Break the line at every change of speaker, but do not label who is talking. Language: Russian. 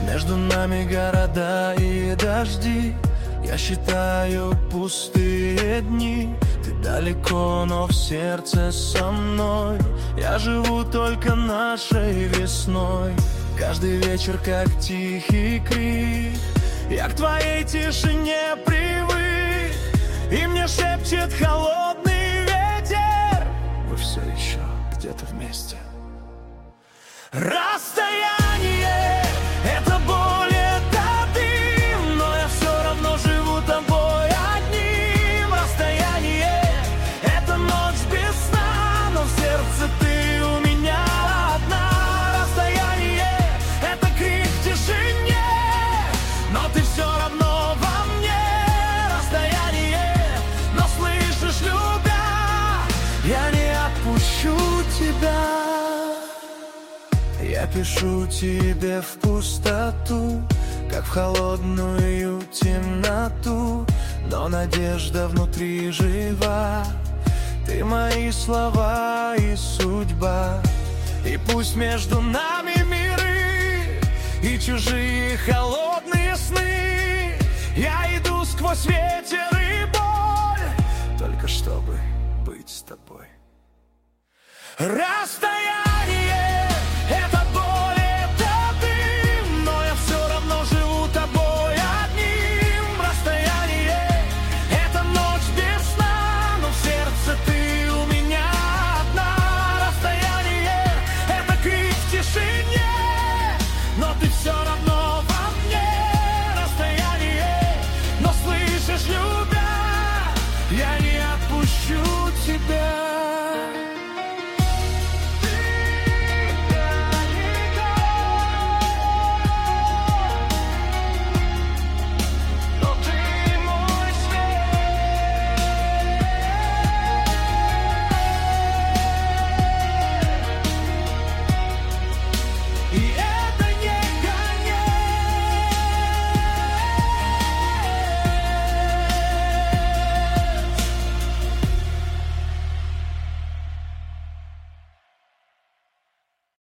Между нами города и дожди. Я считаю пустые дни. Ты далеко, но в сердце со мной. Я живу только нашей весной. Каждый вечер как тихий крик. Я к твоей тишине привык, и мне шепчет холодный ветер: вы все еще где-то вместе. Расстояние — это боль, это дым, но я все равно живу тобой одним. Расстояние — это ночь без сна, но в сердце ты у меня одна. Расстояние — это крик в тишине, но ты все равно во мне. Расстояние, но слышишь, любя, я не отпущу тебя. Я пишу тебе в пустоту, как в холодную темноту, но надежда внутри жива. Ты мои слова и судьба. И пусть между нами миры и чужие холодные сны, я иду сквозь ветер и боль, только чтобы быть с тобой. Расстояние — это боль, это дым, но я все равно живу тобой одним. Расстояние — это ночь без сна, но в сердце ты у меня одна. Расстояние — это крик в тишине, но ты все равно